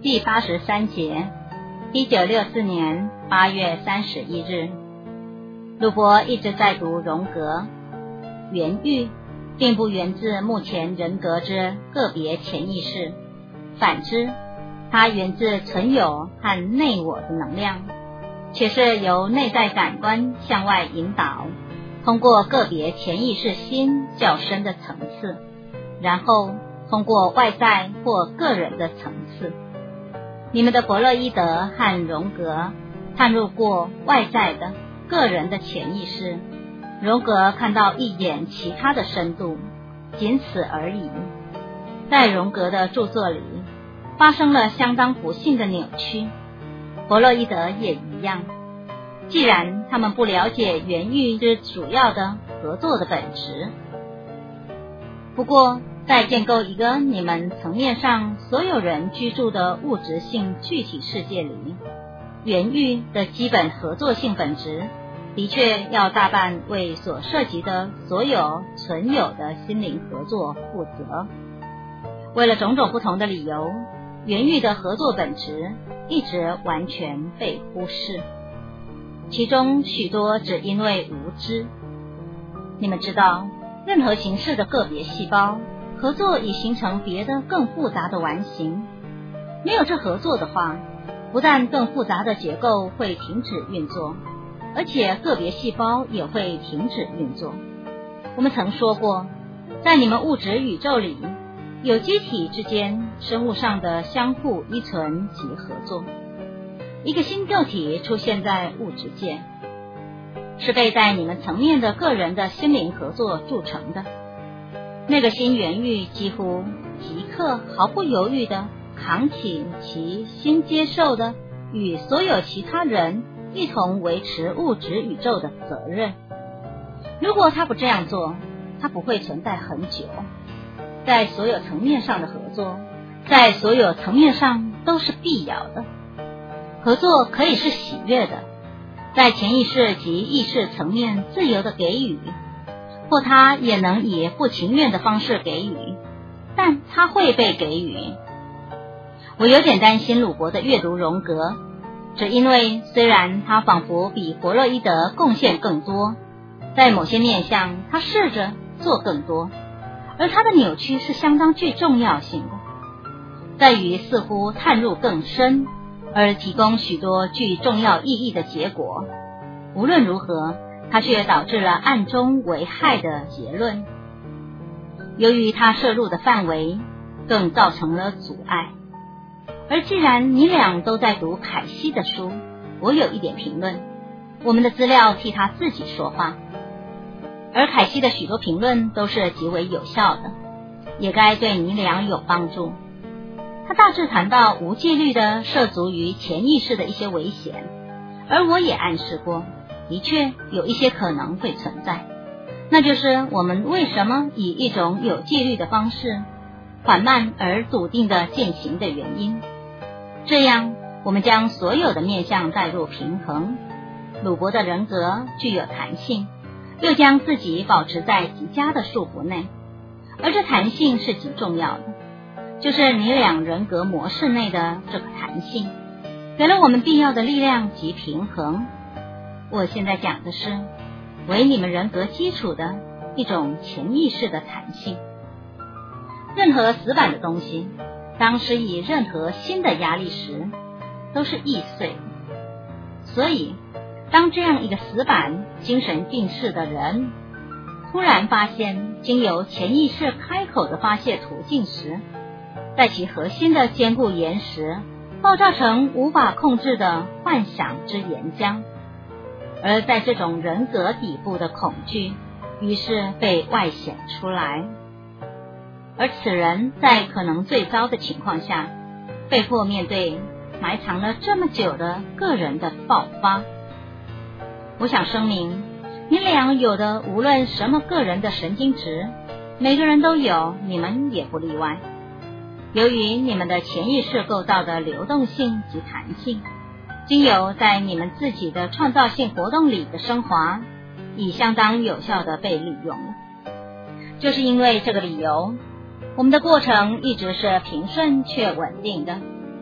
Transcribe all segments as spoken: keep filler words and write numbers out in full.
第八十三节，一九六四年八月三十一日，鲁伯一直在读荣格。原欲并不源自目前人格之个别潜意识，反之，它源自存有和内我的能量，且是由内在感官向外引导，通过个别潜意识心较深的层次，然后通过外在或个人的层次。你们的弗洛伊德和荣格探入过外在的个人的潜意识，荣格看到一眼其他的深度，仅此而已。在荣格的著作里发生了相当不幸的扭曲，弗洛伊德也一样。既然他们不了解原欲之主要的合作的本质，不过在建构一个你们层面上所有人居住的物质性具体世界里，原欲的基本合作性本质的确要大半为所涉及的所有存有的心灵合作负责。为了种种不同的理由，原欲的合作本质一直完全被忽视，其中许多只因为无知。你们知道，任何形式的个别细胞合作以形成别的更复杂的完形，没有这合作的话，不但更复杂的结构会停止运作，而且个别细胞也会停止运作。我们曾说过，在你们物质宇宙里，有机体之间生物上的相互依存及合作。一个新个体出现在物质界，是被在你们层面的个人的心灵合作铸成的。那个新原欲几乎即刻毫不犹豫地扛起其新接受的与所有其他人一同维持物质宇宙的责任。如果他不这样做，他不会存在很久。在所有层面上的合作，在所有层面上都是必要的。合作可以是喜悦的，在潜意识及意识层面自由的给予，或他也能以不情愿的方式给予，但他会被给予。我有点担心鲁伯的阅读荣格，只因为虽然他仿佛比弗洛伊德贡献更多，在某些面向他试着做更多，而他的扭曲是相当具重要性的，在于似乎探入更深，而提供许多具重要意义的结果。无论如何，它却导致了暗中危害的结论。由于它涉入的范围，更造成了阻碍。而既然你俩都在读凯西的书，我有一点评论，我们的资料替他自己说话。而凯西的许多评论都是极为有效的，也该对你俩有帮助。他大致谈到无纪律的涉足于潜意识的一些危险，而我也暗示过，的确有一些可能会存在，那就是我们为什么以一种有纪律的方式缓慢而笃定地进行的原因。这样我们将所有的面向带入平衡。鲁伯的人格具有弹性，又将自己保持在极佳的束缚内，而这弹性是极重要的，就是你俩人格模式内的这个弹性，给了我们必要的力量及平衡。我现在讲的是为你们人格基础的一种潜意识的弹性。任何死板的东西，当施以任何新的压力时，都是易碎的。所以，当这样一个死板、精神病逝的人突然发现经由潜意识开口的发泄途径时，在其核心的坚固岩石爆炸成无法控制的幻想之岩浆，而在这种人格底部的恐惧于是被外显出来，而此人在可能最糟的情况下被迫面对埋藏了这么久的个人的爆发。我想声明，你俩有的无论什么个人的神经质，每个人都有，你们也不例外。由于你们的潜意识构造的流动性及弹性，经由在你们自己的创造性活动里的升华，已相当有效地被利用了。就是因为这个理由，我们的过程一直是平顺却稳定的，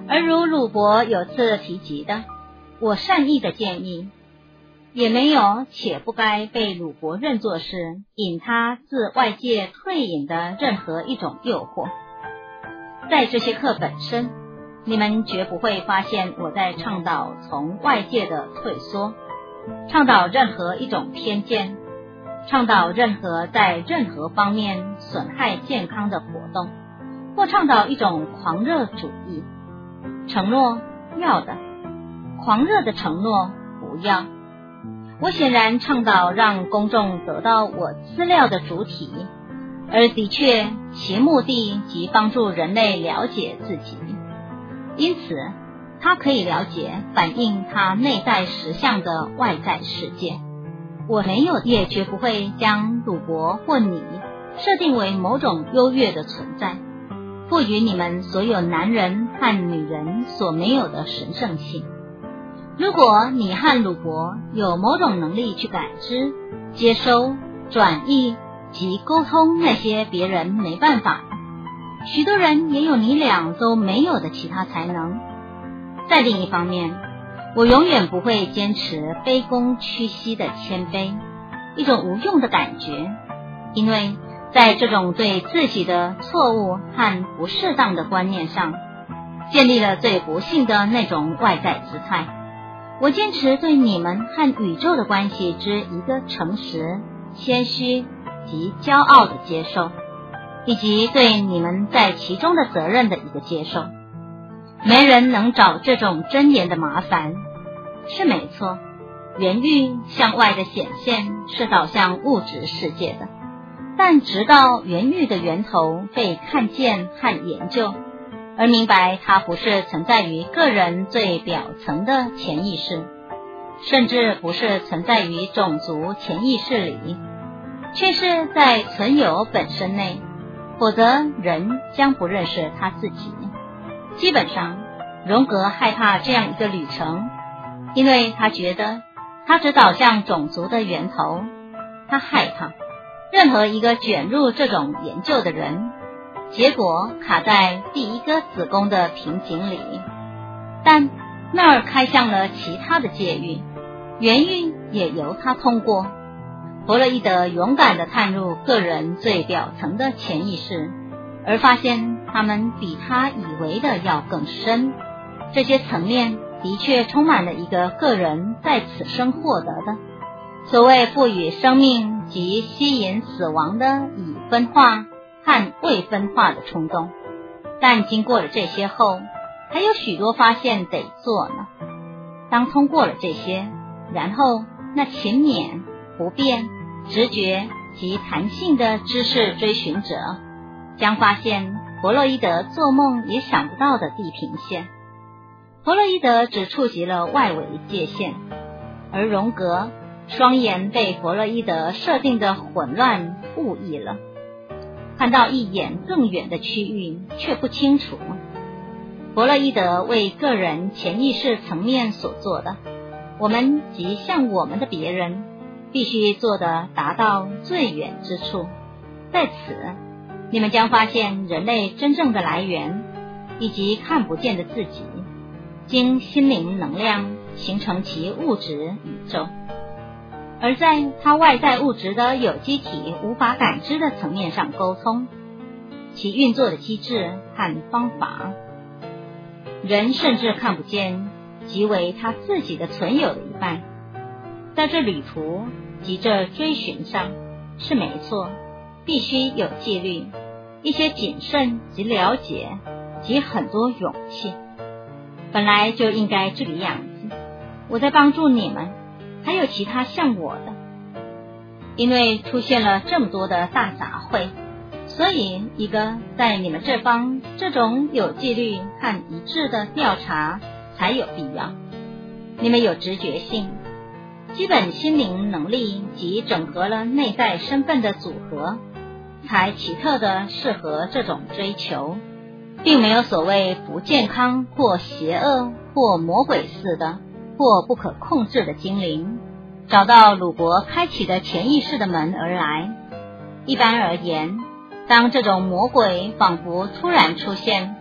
而如鲁伯有次提及的，我善意的建议，也没有且不该被鲁伯认作是引他自外界退隐的任何一种诱惑。在这些课本身，你们绝不会发现我在倡导从外界的退缩，倡导任何一种偏见，倡导任何在任何方面损害健康的活动，或倡导一种狂热主义。承诺要的，狂热的承诺不要。我显然倡导让公众得到我资料的主体，而的确其目的即帮助人类了解自己，因此他可以了解反映他内在实相的外在世界。我没有也绝不会将鲁伯或你设定为某种优越的存在，赋予你们所有男人和女人所没有的神圣性。如果你和鲁伯有某种能力去感知、接收、转译及沟通那些别人没办法的，许多人也有你俩都没有的其他才能。在另一方面，我永远不会坚持卑躬屈膝的谦卑，一种无用的感觉，因为在这种对自己的错误和不适当的观念上，建立了最不幸的那种外在姿态。我坚持对你们和宇宙的关系之一个诚实、谦虚及骄傲的接受，以及对你们在其中的责任的一个接受。没人能找这种真言的麻烦，是没错。原欲向外的显现是导向物质世界的，但直到原欲的源头被看见和研究，而明白它不是存在于个人最表层的潜意识，甚至不是存在于种族潜意识里，却是在存有本身内，否则人将不认识他自己。基本上，荣格害怕这样一个旅程，因为他觉得他只导向种族的源头。他害怕任何一个卷入这种研究的人，结果卡在第一个子宫的瓶颈里，但那儿开向了其他的界域，原域也由他通过。弗洛伊德勇敢地探入个人最表层的潜意识，而发现他们比他以为的要更深。这些层面的确充满了一个个人在此生获得的所谓赋予生命及吸引死亡的已分化和未分化的冲动，但经过了这些后，还有许多发现得做呢。当通过了这些，然后那勤勉、不变、直觉及弹性的知识追寻者，将发现弗洛伊德做梦也想不到的地平线。弗洛伊德只触及了外围界限，而荣格双眼被弗洛伊德设定的混乱误译了，看到一眼更远的区域却不清楚。弗洛伊德为个人潜意识层面所做的，我们及像我们的别人必须做的达到最远之处。在此，你们将发现人类真正的来源，以及看不见的自己，经心灵能量形成其物质宇宙，而在它外在物质的有机体无法感知的层面上沟通，其运作的机制和方法，人甚至看不见即为他自己的存有的一半。在这旅途及这追寻上是没错，必须有纪律，一些谨慎及了解及很多勇气，本来就应该这个样子。我在帮助你们，还有其他像我的，因为出现了这么多的大杂烩，所以一个在你们这方这种有纪律和一致的调查才有必要。你们有直觉性、基本心灵能力及整合了内在身份的组合，才奇特的适合这种追求，并没有所谓不健康或邪恶或魔鬼似的或不可控制的精灵找到鲁伯开启的潜意识的门而来。一般而言，当这种魔鬼仿佛突然出现，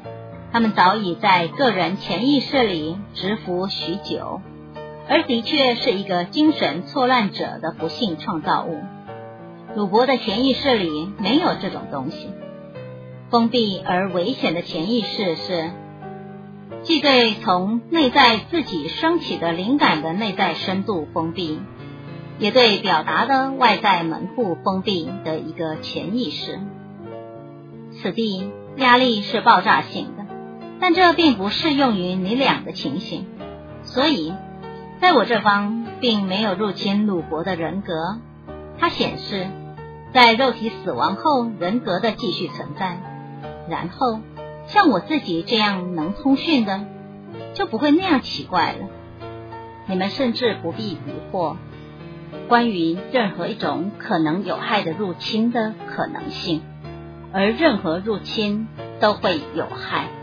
他们早已在个人潜意识里蛰伏许久，而的确是一个精神错乱者的不幸创造物。鲁伯的潜意识里没有这种东西。封闭而危险的潜意识是既对从内在自己升起的灵感的内在深度封闭，也对表达的外在门户封闭的一个潜意识。此地压力是爆炸性的，但这并不适用于你俩的情形，所以在我这方并没有入侵鲁伯的人格。它显示在肉体死亡后人格的继续存在，然后像我自己这样能通讯的就不会那样奇怪了。你们甚至不必疑惑关于任何一种可能有害的入侵的可能性，而任何入侵都会有害。